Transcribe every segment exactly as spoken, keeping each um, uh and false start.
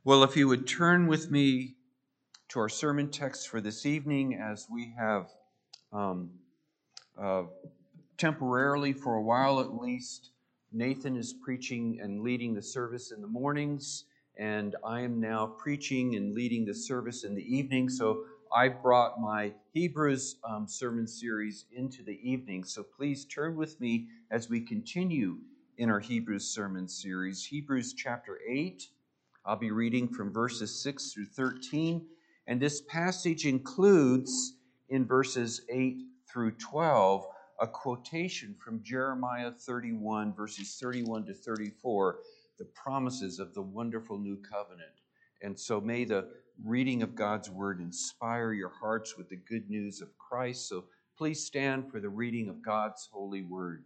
Well, if you would turn with me to our sermon text for this evening, as we have um, uh, temporarily, for a while at least, Nathan is preaching and leading the service in the mornings, and I am now preaching and leading the service in the evening. So I've brought my Hebrews um, sermon series into the evening. So please turn with me as we continue in our Hebrews sermon series, Hebrews chapter eight. I'll be reading from verses six through thirteen, and this passage includes, in verses eight through twelve, a quotation from Jeremiah thirty-one, verses thirty-one to thirty-four, the promises of the wonderful new covenant. And so may the reading of God's word inspire your hearts with the good news of Christ. So please stand for the reading of God's holy word.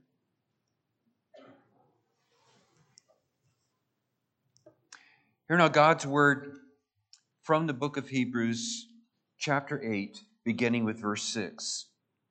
Hear now God's word from the book of Hebrews, chapter eight, beginning with verse six.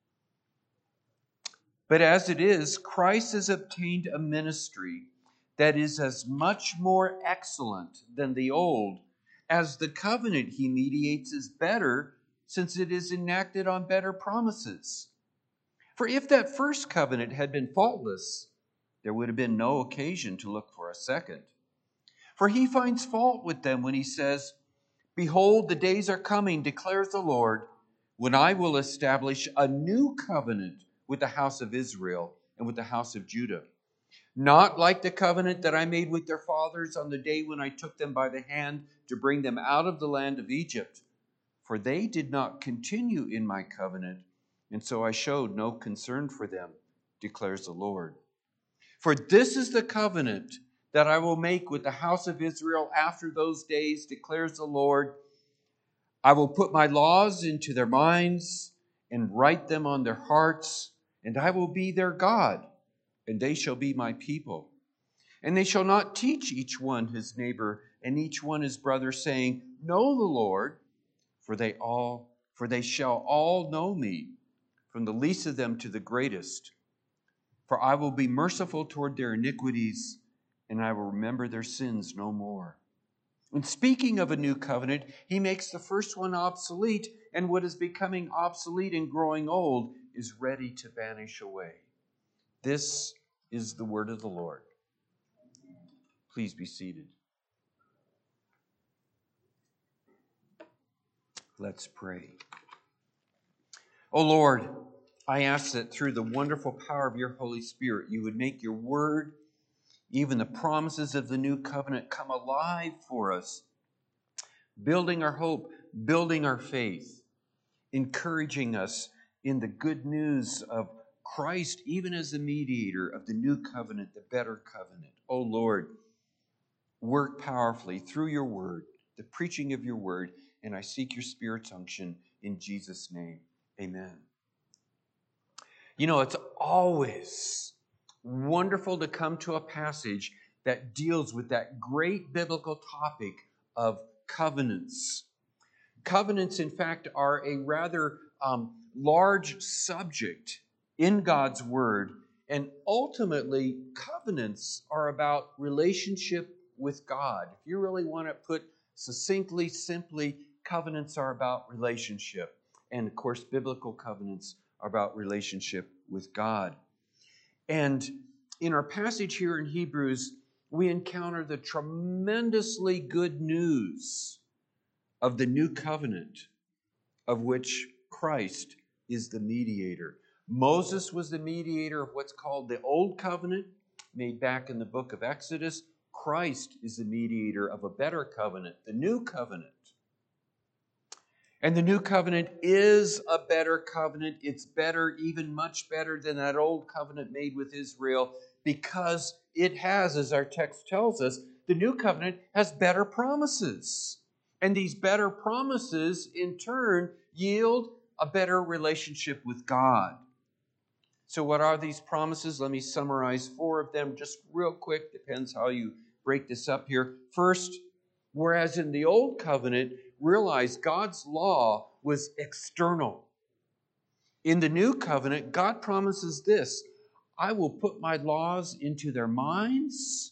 But as it is, Christ has obtained a ministry that is as much more excellent than the old, as the covenant he mediates is better, since it is enacted on better promises. For if that first covenant had been faultless, there would have been no occasion to look for a second. For he finds fault with them when he says, "Behold, the days are coming, declares the Lord, when I will establish a new covenant with the house of Israel and with the house of Judah. Not like the covenant that I made with their fathers on the day when I took them by the hand to bring them out of the land of Egypt. For they did not continue in my covenant, and so I showed no concern for them, declares the Lord. For this is the covenant that I will make with the house of Israel after those days, declares the Lord. I will put my laws into their minds and write them on their hearts, and I will be their God, and they shall be my people. And they shall not teach each one his neighbor and each one his brother, saying, Know the Lord, for they all, for they shall all know me, from the least of them to the greatest. For I will be merciful toward their iniquities, and I will remember their sins no more. And speaking of a new covenant, he makes the first one obsolete, and what is becoming obsolete and growing old is ready to vanish away." This is the word of the Lord. Please be seated. Let's pray. O Lord, I ask that through the wonderful power of your Holy Spirit, you would make your word, even the promises of the new covenant, come alive for us, building our hope, building our faith, encouraging us in the good news of Christ, even as the mediator of the new covenant, the better covenant. O Lord, work powerfully through your word, the preaching of your word, and I seek your Spirit's unction in Jesus' name. Amen. You know, it's always wonderful to come to a passage that deals with that great biblical topic of covenants. Covenants, in fact, are a rather um, large subject in God's Word, and ultimately, covenants are about relationship with God. If you really want to put succinctly, simply, covenants are about relationship. And of course, biblical covenants are about relationship with God. And in our passage here in Hebrews, we encounter the tremendously good news of the new covenant, of which Christ is the mediator. Moses was the mediator of what's called the Old Covenant, made back in the book of Exodus. Christ is the mediator of a better covenant, the New Covenant. And the New Covenant is a better covenant. It's better, even much better than that Old Covenant made with Israel, because it has, as our text tells us, the New Covenant has better promises. And these better promises, in turn, yield a better relationship with God. So what are these promises? Let me summarize four of them just real quick. Depends how you break this up here. First, whereas in the Old Covenant, realize God's law was external. In the New Covenant, God promises this: I will put my laws into their minds,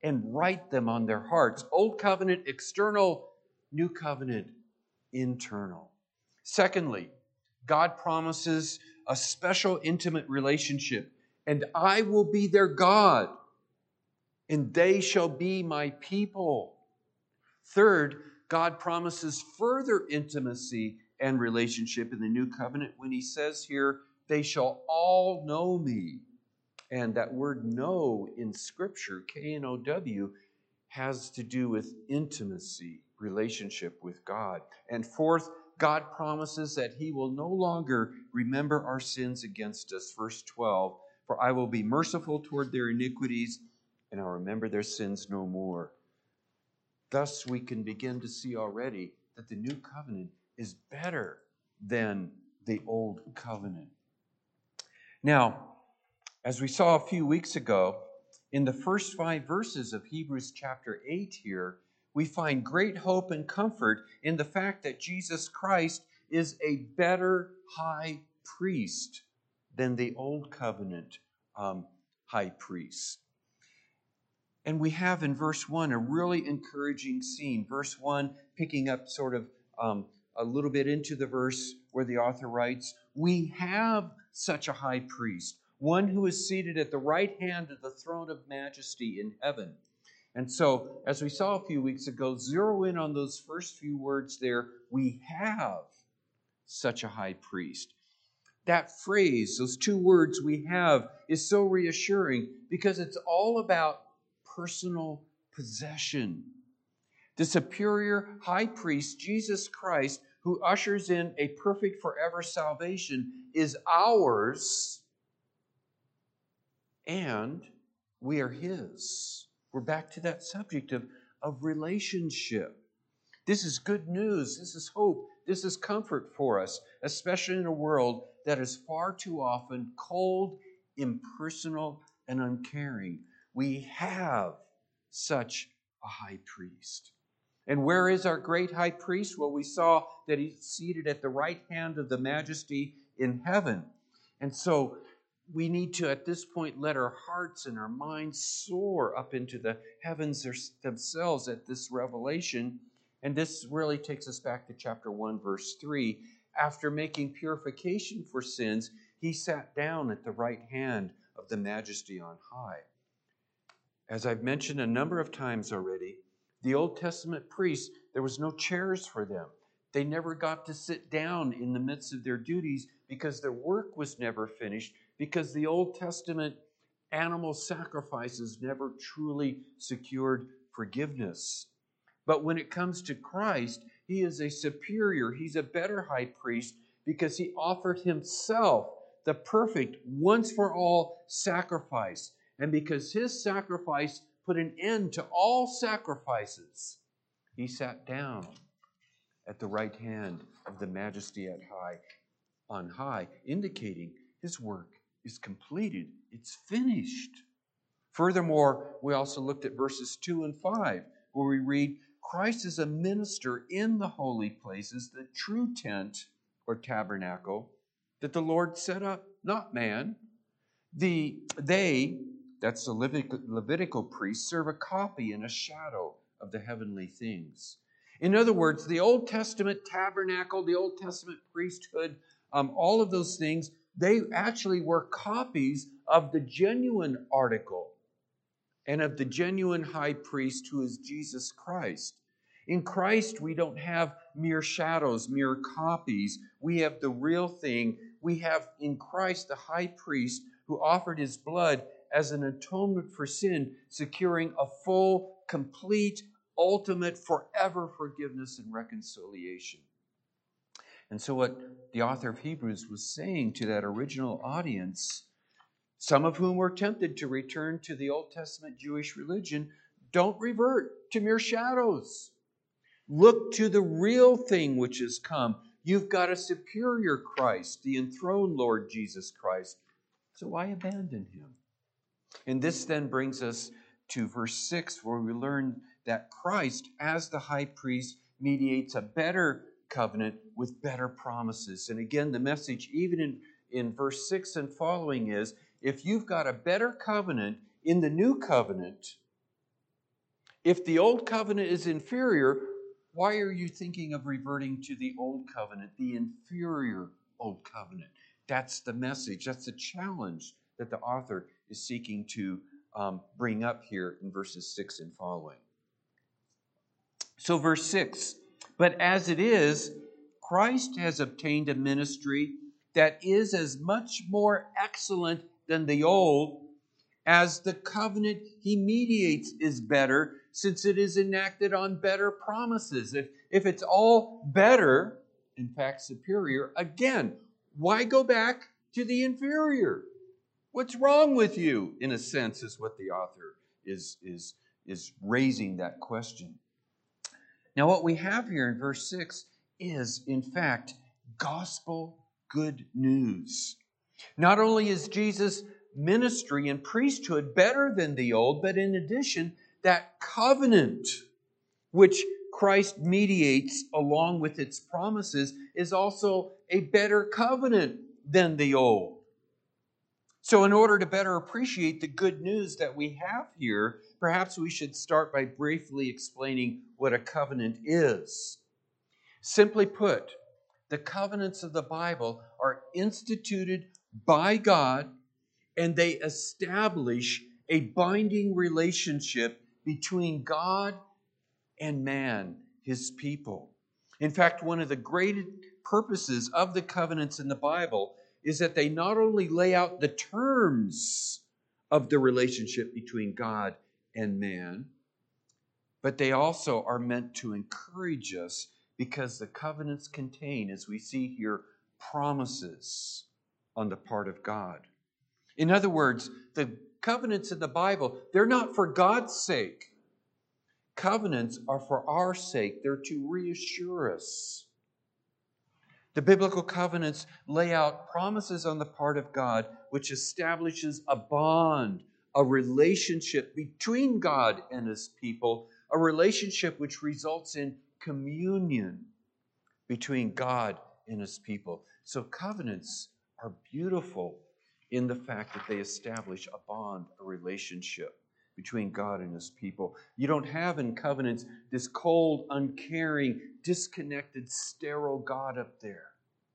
and write them on their hearts. Old covenant, external; new covenant, internal. Secondly, God promises a special intimate relationship. And I will be their God, and they shall be my people. Third, God promises further intimacy and relationship in the new covenant when he says here, they shall all know me. And that word know in Scripture, K N O W, has to do with intimacy, relationship with God. And fourth, God promises that he will no longer remember our sins against us. Verse twelve, for I will be merciful toward their iniquities, and I'll remember their sins no more. Thus, we can begin to see already that the new covenant is better than the old covenant. Now, as we saw a few weeks ago, in the first five verses of Hebrews chapter eight here, we find great hope and comfort in the fact that Jesus Christ is a better high priest than the old covenant um, high priest. And we have in verse one a really encouraging scene. Verse one picking up sort of um, a little bit into the verse where the author writes, we have such a high priest, one who is seated at the right hand of the throne of majesty in heaven. And so, as we saw a few weeks ago, zero in on those first few words there, we have such a high priest. That phrase, those two words, we have, is so reassuring because it's all about personal possession. The superior high priest, Jesus Christ, who ushers in a perfect forever salvation, is ours, and we are his. We're back to that subject of, of relationship. This is good news. This is hope. This is comfort for us, especially in a world that is far too often cold, impersonal, and uncaring. We have such a high priest. And where is our great high priest? Well, we saw that he's seated at the right hand of the majesty in heaven. And so we need to, at this point, let our hearts and our minds soar up into the heavens themselves at this revelation. And this really takes us back to chapter one, verse three. After making purification for sins, he sat down at the right hand of the majesty on high. As I've mentioned a number of times already, the Old Testament priests, there was no chairs for them. They never got to sit down in the midst of their duties because their work was never finished, because the Old Testament animal sacrifices never truly secured forgiveness. But when it comes to Christ, he is a superior, he's a better high priest because he offered himself the perfect, once for all sacrifice. And because his sacrifice put an end to all sacrifices, he sat down at the right hand of the majesty at high, on high, indicating his work is completed. It's finished. Furthermore, we also looked at verses two and five, where we read, Christ is a minister in the holy places, the true tent or tabernacle that the Lord set up, not man. The they, that's the Levitical, Levitical priests, serve a copy and a shadow of the heavenly things. In other words, the Old Testament tabernacle, the Old Testament priesthood, um, all of those things, they actually were copies of the genuine article and of the genuine high priest who is Jesus Christ. In Christ, we don't have mere shadows, mere copies. We have the real thing. We have in Christ the high priest who offered his blood as an atonement for sin, securing a full, complete, ultimate, forever forgiveness and reconciliation. And so what the author of Hebrews was saying to that original audience, some of whom were tempted to return to the Old Testament Jewish religion, don't revert to mere shadows. Look to the real thing which has come. You've got a superior Christ, the enthroned Lord Jesus Christ. So why abandon him? And this then brings us to verse six, where we learn that Christ, as the high priest, mediates a better covenant with better promises. And again, the message, even in, in verse six and following, is if you've got a better covenant in the new covenant, If the old covenant is inferior, why are you thinking of reverting to the old covenant, the inferior old covenant? That's the message. That's the challenge that the author is seeking to um, bring up here in verses six and following. So verse six, but as it is, Christ has obtained a ministry that is as much more excellent than the old, as the covenant he mediates is better, since it is enacted on better promises. If, if it's all better, in fact superior, again, why go back to the inferior? What's wrong with you, in a sense, is what the author is, is, is raising that question. Now, what we have here in verse six is, in fact, gospel good news. Not only is Jesus' ministry and priesthood better than the old, but in addition, that covenant which Christ mediates along with its promises is also a better covenant than the old. So in order to better appreciate the good news that we have here, perhaps we should start by briefly explaining what a covenant is. Simply put, the covenants of the Bible are instituted by God, and they establish a binding relationship between God and man, his people. In fact, one of the great purposes of the covenants in the Bible is that they not only lay out the terms of the relationship between God and man, but they also are meant to encourage us, because the covenants contain, as we see here, promises on the part of God. In other words, the covenants in the Bible, they're not for God's sake. Covenants are for our sake. They're to reassure us. The biblical covenants lay out promises on the part of God, which establishes a bond, a relationship between God and his people, a relationship which results in communion between God and his people. So covenants are beautiful in the fact that they establish a bond, a relationship between God and his people. You don't have in covenants this cold, uncaring, disconnected, sterile God up there.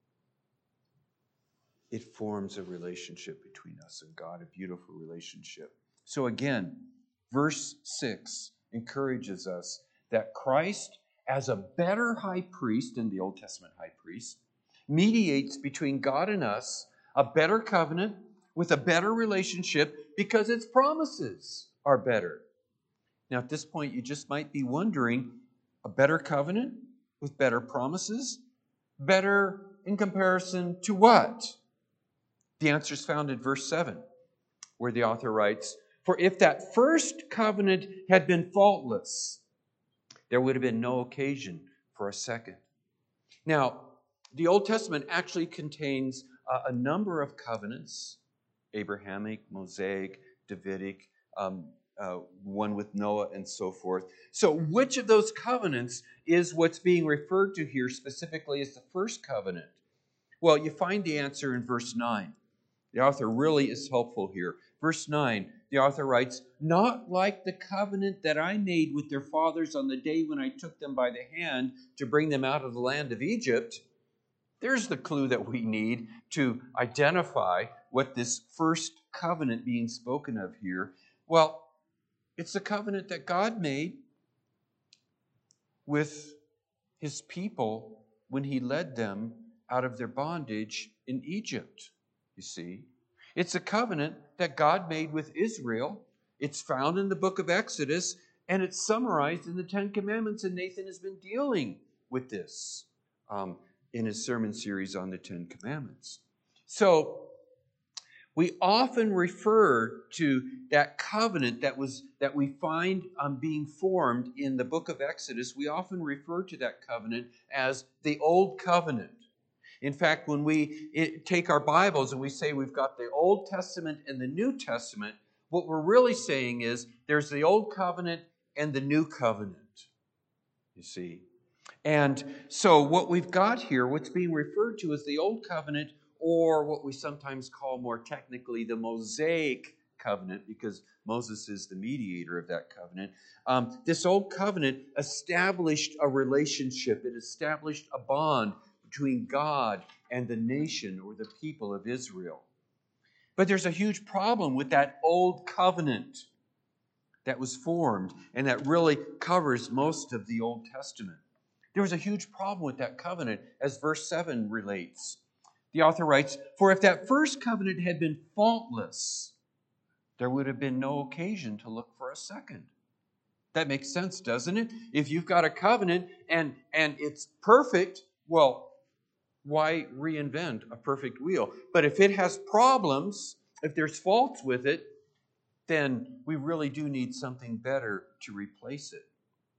It forms a relationship between us and God, a beautiful relationship. So again, verse six encourages us that Christ, as a better high priest than the Old Testament high priest, mediates between God and us a better covenant with a better relationship, because its promises are better. Now, at this point, you just might be wondering, a better covenant with better promises? Better in comparison to what? The answer is found in verse seven, where the author writes, "For if that first covenant had been faultless, there would have been no occasion for a second." Now, the Old Testament actually contains a, a number of covenants: Abrahamic, Mosaic, Davidic, um, uh, one with Noah, and so forth. So which of those covenants is what's being referred to here specifically as the first covenant? Well, you find the answer in verse nine. The author really is helpful here. Verse nine, the author writes, "Not like the covenant that I made with their fathers on the day when I took them by the hand to bring them out of the land of Egypt." There's the clue that we need to identify what this first covenant being spoken of here. Well, it's the covenant that God made with his people when he led them out of their bondage in Egypt, you see. It's a covenant that God made with Israel. It's found in the book of Exodus, and it's summarized in the Ten Commandments, and Nathan has been dealing with this um, in his sermon series on the Ten Commandments. So we often refer to that covenant that was that we find um, being formed in the book of Exodus. We often refer to that covenant as the Old Covenant. In fact, when we it, take our Bibles and we say we've got the Old Testament and the New Testament, what we're really saying is there's the Old Covenant and the New Covenant, you see. And so what we've got here, what's being referred to as the Old Covenant, or what we sometimes call more technically the Mosaic covenant because Moses is the mediator of that covenant. Um, this old covenant established a relationship. It established a bond between God and the nation or the people of Israel. But there's a huge problem with that old covenant that was formed and that really covers most of the Old Testament. There was a huge problem with that covenant, as verse seven relates. The author writes, "For if that first covenant had been faultless, there would have been no occasion to look for a second." That makes sense, doesn't it? If you've got a covenant and, and it's perfect, well, why reinvent a perfect wheel? But if it has problems, if there's faults with it, then we really do need something better to replace it.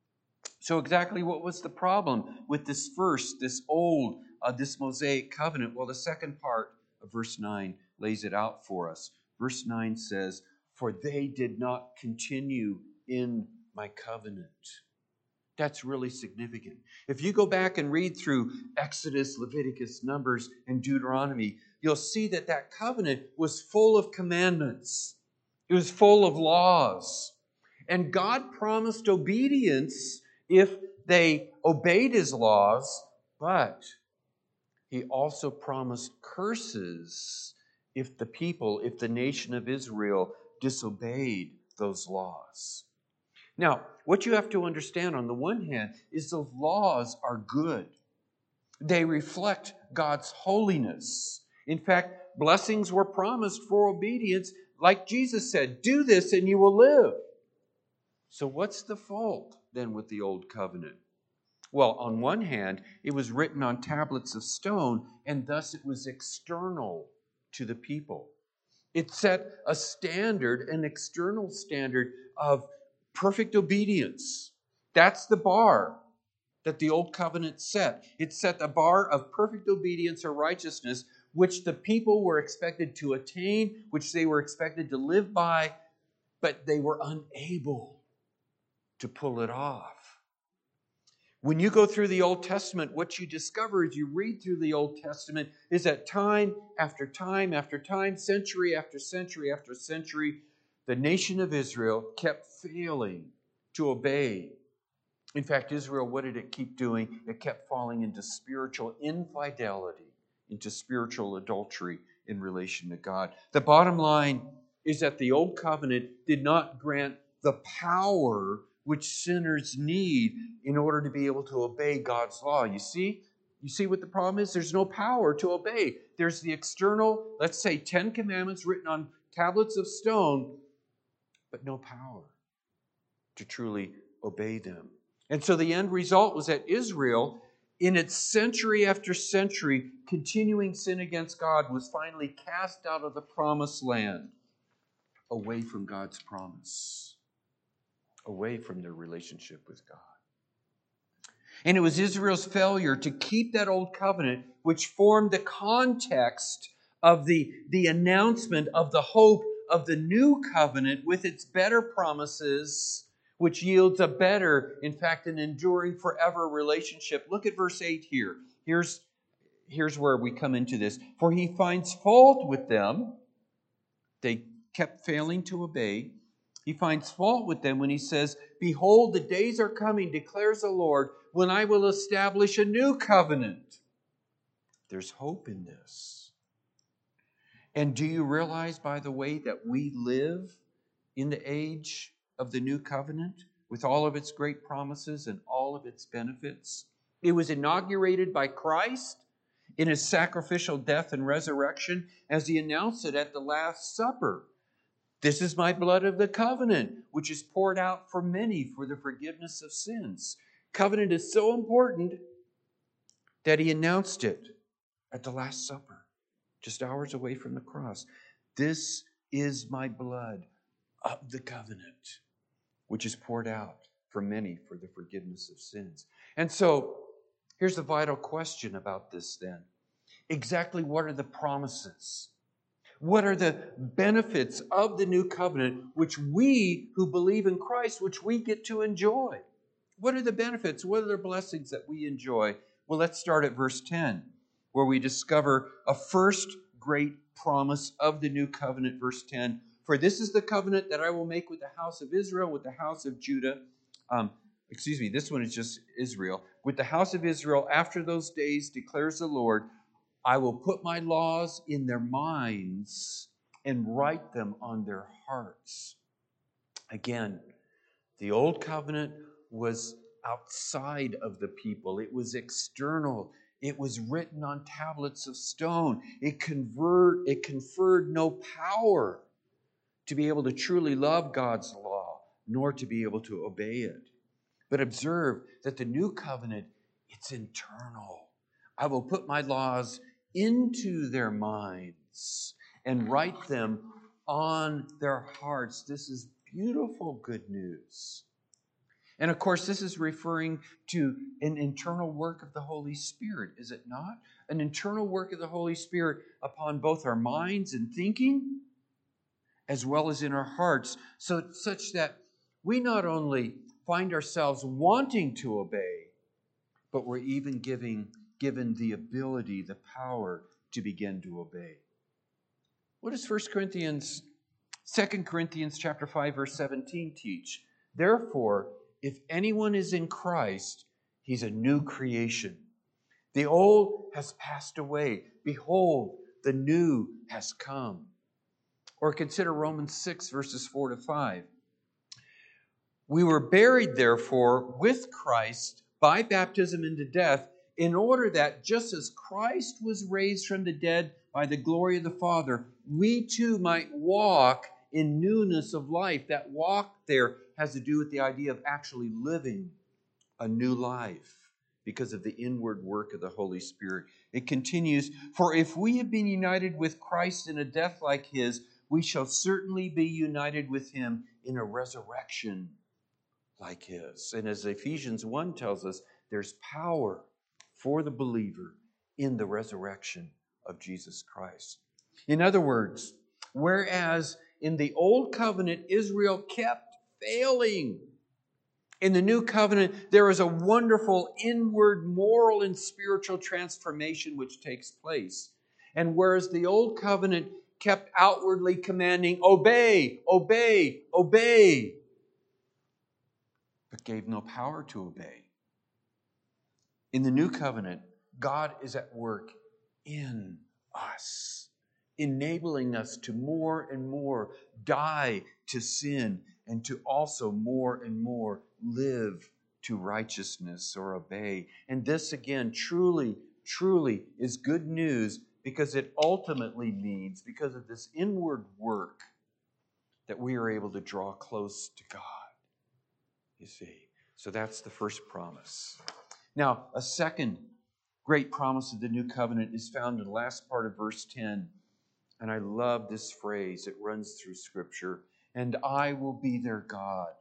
So exactly what was the problem with this first, this old, uh, this Mosaic covenant? Well, the second part of verse nine lays it out for us. Verse nine says, "For they did not continue in my covenant." That's really significant. If you go back and read through Exodus, Leviticus, Numbers, and Deuteronomy, you'll see that that covenant was full of commandments. It was full of laws. And God promised obedience if they obeyed his laws, but he also promised curses if the people, if the nation of Israel disobeyed those laws. Now, what you have to understand on the one hand is those laws are good. They reflect God's holiness. In fact, blessings were promised for obedience. Like Jesus said, do this and you will live. So what's the fault then with the old covenant? Well, on one hand, it was written on tablets of stone, and thus it was external to the people. It set a standard, an external standard of perfect obedience. That's the bar that the old covenant set. It set a bar of perfect obedience or righteousness, which the people were expected to attain, which they were expected to live by, but they were unable to pull it off. When you go through the Old Testament, what you discover as you read through the Old Testament is that time after time after time, century after century after century, the nation of Israel kept failing to obey. In fact, Israel, what did it keep doing? It kept falling into spiritual infidelity, into spiritual adultery in relation to God. The bottom line is that the Old Covenant did not grant the power which sinners need in order to be able to obey God's law. You see? You see what the problem is? There's no power to obey. There's the external, let's say, Ten Commandments written on tablets of stone, but no power to truly obey them. And so the end result was that Israel, in its century after century continuing sin against God, was finally cast out of the promised land, away from God's promise, away from their relationship with God. And it was Israel's failure to keep that old covenant, which formed the context of the, the announcement of the hope of the new covenant with its better promises, which yields a better, in fact, an enduring forever relationship. Look at verse eight here. Here's, here's where we come into this. For he finds fault with them. They kept failing to obey. He finds fault with them when he says, "Behold, the days are coming, declares the Lord, when I will establish a new covenant." There's hope in this. And do you realize, by the way, that we live in the age of the new covenant with all of its great promises and all of its benefits? It was inaugurated by Christ in his sacrificial death and resurrection as he announced it at the Last Supper. "This is my blood of the covenant, which is poured out for many for the forgiveness of sins." Covenant is so important that he announced it at the Last Supper, just hours away from the cross. "This is my blood of the covenant, which is poured out for many for the forgiveness of sins." And so, here's the vital question about this then. Exactly what are the promises? What are the benefits of the new covenant which we who believe in Christ, which we get to enjoy? What are the benefits? What are the blessings that we enjoy? Well, let's start at verse ten, where we discover a first great promise of the new covenant. Verse ten, For this is the covenant that I will make with the house of Israel, with the house of Judah. Um, excuse me, this one is just Israel. With the house of Israel, after those days, declares the Lord, I will put my laws in their minds and write them on their hearts. Again, the old covenant was outside of the people. It was external. It was written on tablets of stone. It convert, it conferred no power to be able to truly love God's law, nor to be able to obey it. But observe that the new covenant, it's internal. I will put my laws into their minds and write them on their hearts. This is beautiful good news. And of course, this is referring to an internal work of the Holy Spirit, is it not? An internal work of the Holy Spirit upon both our minds and thinking, as well as in our hearts, so such that we not only find ourselves wanting to obey, but we're even giving, given the ability, the power to begin to obey. What does First Corinthians, Second Corinthians chapter five, verse seventeen teach? Therefore, if anyone is in Christ, he's a new creation. The old has passed away. Behold, the new has come. Or consider Romans six, verses four to five. We were buried, therefore, with Christ by baptism into death, in order that just as Christ was raised from the dead by the glory of the Father, we too might walk in newness of life. That walk there has to do with the idea of actually living a new life because of the inward work of the Holy Spirit. It continues, for if we have been united with Christ in a death like his, we shall certainly be united with him in a resurrection like his. And as Ephesians one tells us, there's power for the believer in the resurrection of Jesus Christ. In other words, whereas in the old covenant, Israel kept failing, in the new covenant, there is a wonderful inward moral and spiritual transformation which takes place. And whereas the old covenant kept outwardly commanding, obey, obey, obey, but gave no power to obey. In the new covenant, God is at work in us, enabling us to more and more die to sin and to also more and more live to righteousness or obey. And this again truly, truly is good news because it ultimately means, because of this inward work, that we are able to draw close to God. You see, so that's the first promise. Now, a second great promise of the new covenant is found in the last part of verse ten. And I love this phrase. It runs through Scripture. And I will be their God,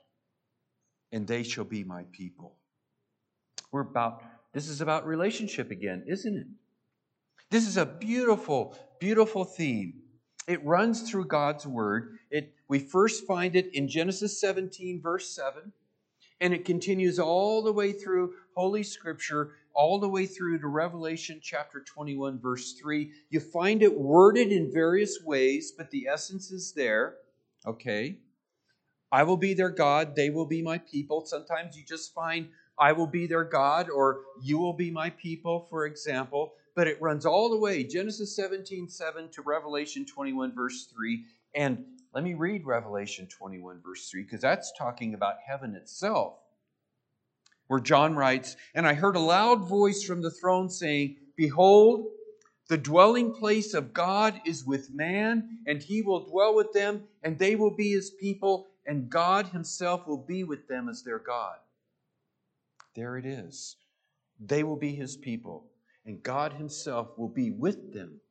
and they shall be my people. We're about, this is about relationship again, isn't it? This is a beautiful, beautiful theme. It runs through God's Word. It, we first find it in Genesis seventeen, verse seven. And it continues all the way through Holy Scripture, all the way through to Revelation chapter twenty-one, verse three. You find it worded in various ways, but the essence is there. Okay? I will be their God, they will be my people. Sometimes you just find I will be their God or you will be my people, for example. But it runs all the way, Genesis seventeen, seven to Revelation twenty-one, verse three. And let me read Revelation twenty-one, verse three, because that's talking about heaven itself. Where John writes, and I heard a loud voice from the throne saying, behold, the dwelling place of God is with man, and he will dwell with them, and they will be his people, and God himself will be with them as their God. There it is. They will be his people, and God himself will be with them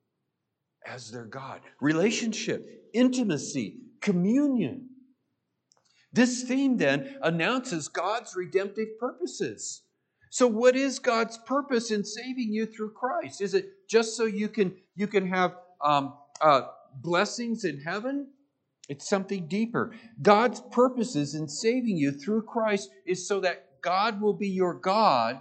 as their God. Relationship, intimacy, communion. This theme then announces God's redemptive purposes. So what is God's purpose in saving you through Christ? Is it just so you can, you can have um, uh, blessings in heaven? It's something deeper. God's purposes in saving you through Christ is so that God will be your God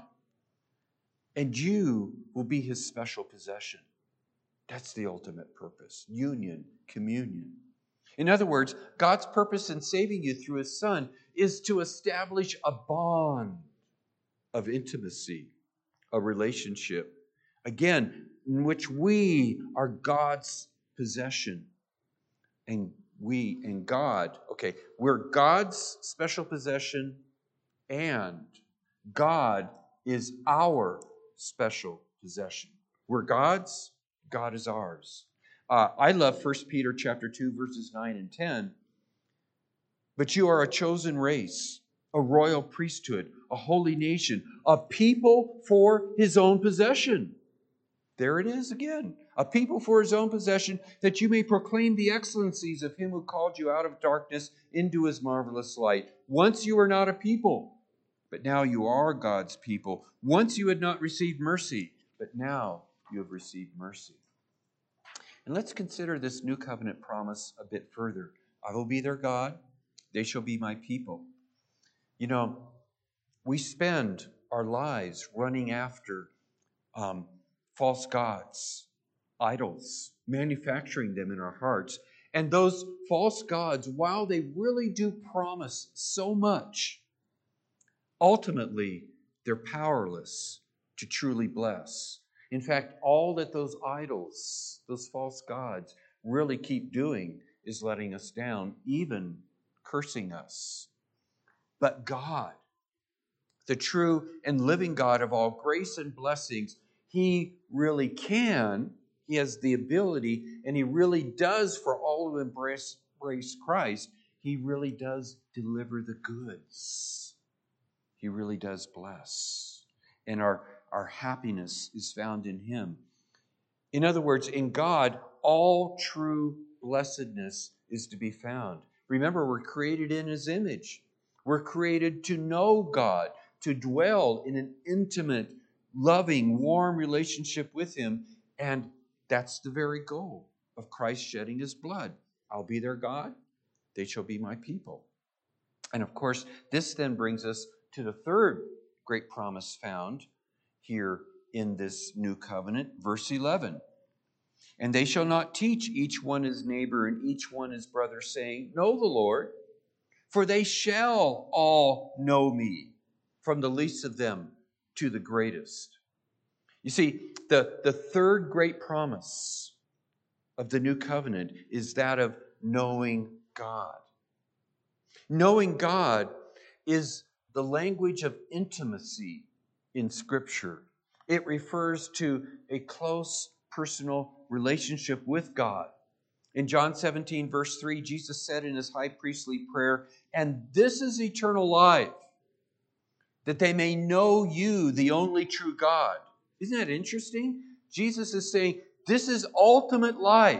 and you will be his special possession. That's the ultimate purpose. Union, communion. In other words, God's purpose in saving you through his Son is to establish a bond of intimacy, a relationship, again, in which we are God's possession. And we and God, okay, we're God's special possession, and God is our special possession. We're God's, God is ours. Uh, I love First Peter chapter two, verses nine and ten. But you are a chosen race, a royal priesthood, a holy nation, a people for his own possession. There it is again. A people for his own possession, that you may proclaim the excellencies of him who called you out of darkness into his marvelous light. Once you were not a people, but now you are God's people. Once you had not received mercy, but now you have received mercy. And let's consider this new covenant promise a bit further. I will be their God. They shall be my people. You know, we spend our lives running after um, false gods, idols, manufacturing them in our hearts. And those false gods, while they really do promise so much, ultimately they're powerless to truly bless. In fact, all that those idols, those false gods, really keep doing is letting us down, even cursing us. But God, the true and living God of all grace and blessings, he really can, he has the ability, and he really does, for all who embrace, embrace Christ, he really does deliver the goods. He really does bless. And our, our happiness is found in him. In other words, in God, all true blessedness is to be found. Remember, we're created in his image. We're created to know God, to dwell in an intimate, loving, warm relationship with him. And that's the very goal of Christ shedding his blood. I'll be their God. They shall be my people. And of course, this then brings us to the third great promise found here in this new covenant, verse eleven. And they shall not teach each one his neighbor and each one his brother, saying, know the Lord, for they shall all know me, from the least of them to the greatest. You see, the, the third great promise of the new covenant is that of knowing God. Knowing God is the language of intimacy in Scripture. It refers to a close personal relationship with God. In John seventeen, verse three, Jesus said in his high priestly prayer, and this is eternal life, that they may know you, the only true God. Isn't that interesting? Jesus is saying, this is ultimate life.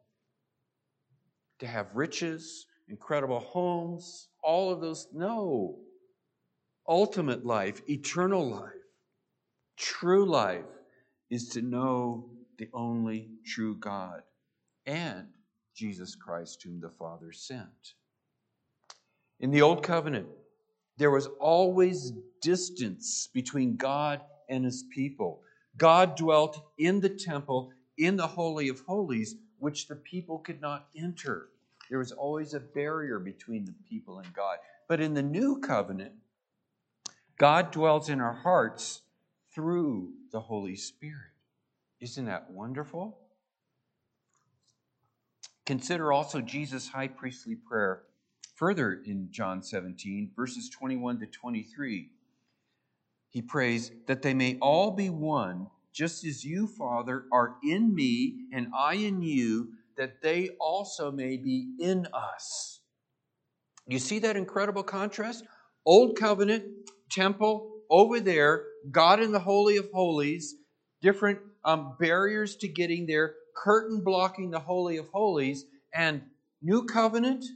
To have riches, incredible homes, all of those. No. Ultimate life, eternal life, true life is to know the only true God and Jesus Christ, whom the Father sent. In the Old Covenant, there was always distance between God and his people. God dwelt in the temple, in the Holy of Holies, which the people could not enter. There was always a barrier between the people and God. But in the New Covenant, God dwells in our hearts through the Holy Spirit. Isn't that wonderful? Consider also Jesus' high priestly prayer further in John seventeen, verses twenty-one to twenty-three. He prays that they may all be one, just as you, Father, are in me and I in you, that they also may be in us. You see that incredible contrast? Old Covenant, temple, over there, God in the Holy of Holies, different um, barriers to getting there, curtain blocking the Holy of Holies, and New Covenant,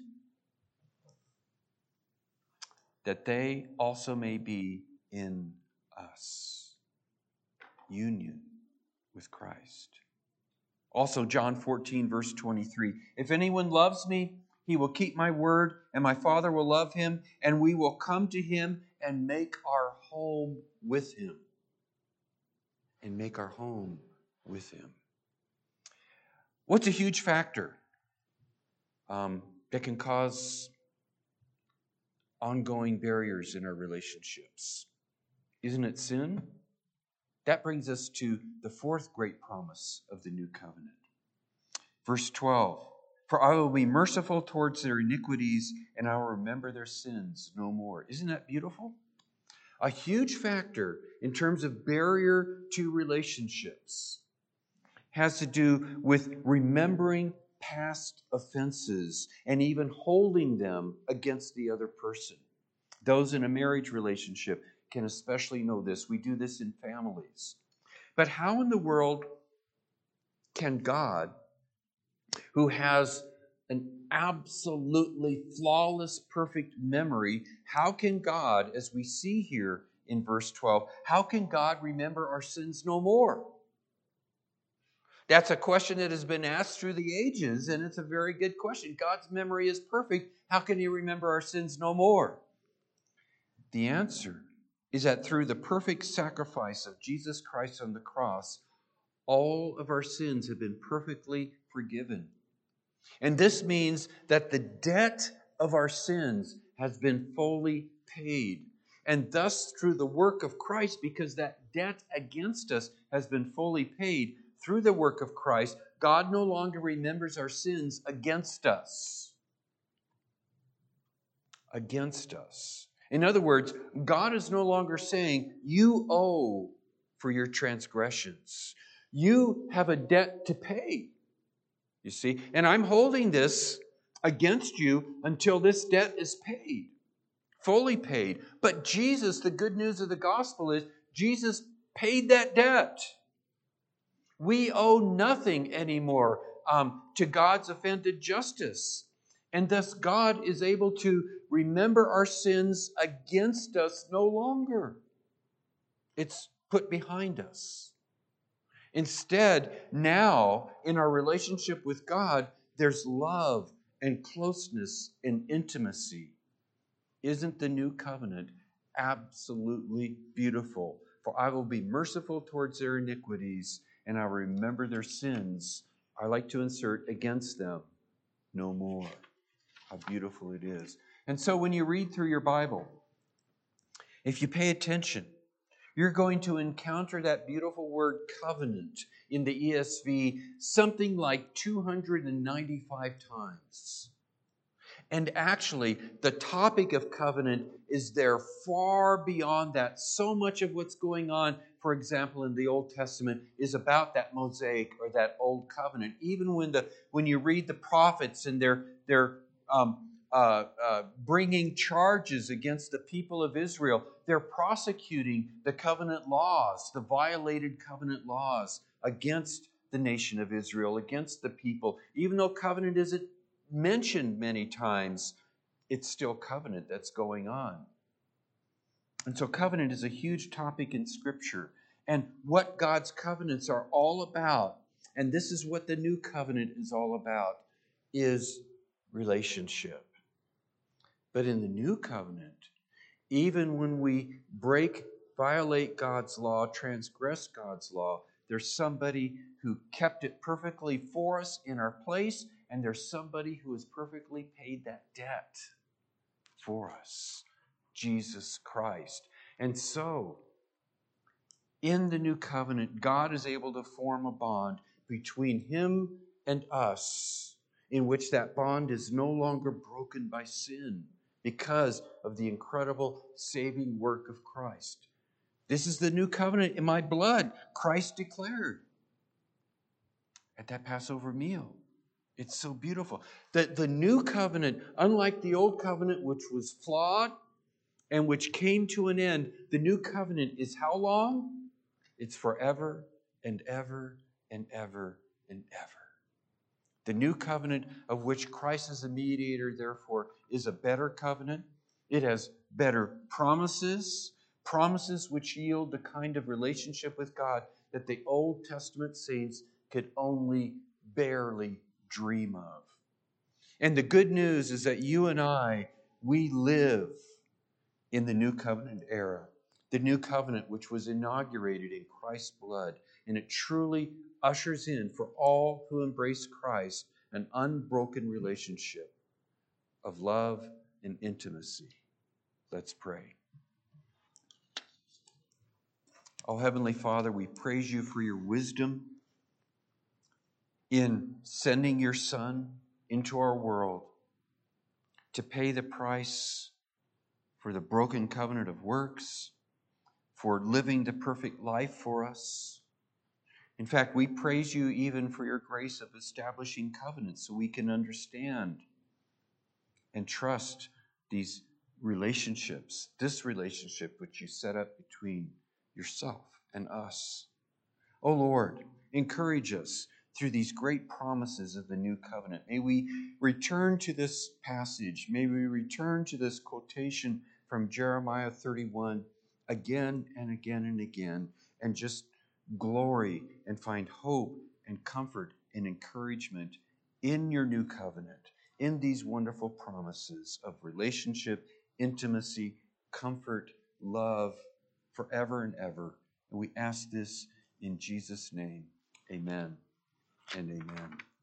that they also may be in us. Union with Christ. Also, John fourteen, verse twenty-three. If anyone loves me, he will keep my word, and my Father will love him, and we will come to him and make our home with him. And make our home with him. What's a huge factor um, that can cause ongoing barriers in our relationships. Isn't it sin? That brings us to the fourth great promise of the new covenant. Verse twelve, for I will be merciful towards their iniquities, and I will remember their sins no more. Isn't that beautiful? A huge factor in terms of barrier to relationships has to do with remembering past offenses and even holding them against the other person. Those in a marriage relationship can especially know this. We do this in families. But how in the world can God, who has an absolutely flawless, perfect memory, how can God, as we see here in verse twelve, how can God remember our sins no more? That's a question that has been asked through the ages, and it's a very good question. God's memory is perfect. How can He remember our sins no more? The answer is that through the perfect sacrifice of Jesus Christ on the cross, all of our sins have been perfectly forgiven. And this means that the debt of our sins has been fully paid. And thus, through the work of Christ, because that debt against us has been fully paid, through the work of Christ, God no longer remembers our sins against us. Against us. In other words, God is no longer saying, you owe for your transgressions. You have a debt to pay. You see? And I'm holding this against you until this debt is paid. Fully paid. But Jesus, the good news of the gospel is, Jesus paid that debt. We owe nothing anymore um, to God's offended justice. And thus God is able to remember our sins against us no longer. It's put behind us. Instead, now, in our relationship with God, there's love and closeness and intimacy. Isn't the new covenant absolutely beautiful? For I will be merciful towards their iniquities, and I will remember their sins. I like to insert against them no more. How beautiful it is. And so when you read through your Bible, if you pay attention, you're going to encounter that beautiful word covenant in the E S V something like two hundred ninety-five times. And actually, the topic of covenant is there far beyond that. So much of what's going on, for example, in the Old Testament is about that mosaic or that old covenant. Even when the when you read the prophets and they're they're um, uh, uh, bringing charges against the people of Israel, they're prosecuting the covenant laws, the violated covenant laws against the nation of Israel, against the people. Even though covenant isn't mentioned many times, it's still covenant that's going on. And so covenant is a huge topic in Scripture. And what God's covenants are all about, and this is what the new covenant is all about, is relationship. But in the new covenant, even when we break, violate God's law, transgress God's law, there's somebody who kept it perfectly for us in our place, and there's somebody who has perfectly paid that debt for us, Jesus Christ. And so, in the new covenant, God is able to form a bond between Him and us, in which that bond is no longer broken by sin because of the incredible saving work of Christ. This is the new covenant in my blood, Christ declared at that Passover meal. It's so beautiful. That the new covenant, unlike the old covenant, which was flawed and which came to an end, the new covenant is how long? It's forever and ever and ever and ever. The new covenant, of which Christ is a mediator, therefore, is a better covenant. It has better promises, promises which yield the kind of relationship with God that the Old Testament saints could only barely dream of. And the good news is that you and I, we live in the new covenant era. The new covenant which was inaugurated in Christ's blood. And it truly ushers in, for all who embrace Christ, an unbroken relationship of love and intimacy. Let's pray. Oh, Heavenly Father, we praise you for your wisdom in sending your Son into our world to pay the price for the broken covenant of works, for living the perfect life for us. In fact, we praise you even for your grace of establishing covenants so we can understand and trust these relationships, this relationship which you set up between yourself and us. Oh Lord, encourage us through these great promises of the new covenant. May we return to this passage. May we return to this quotation from Jeremiah thirty-one again and again and again, and just glory and find hope and comfort and encouragement in your new covenant, in these wonderful promises of relationship, intimacy, comfort, love, forever and ever. And we ask this in Jesus' name. Amen and amen.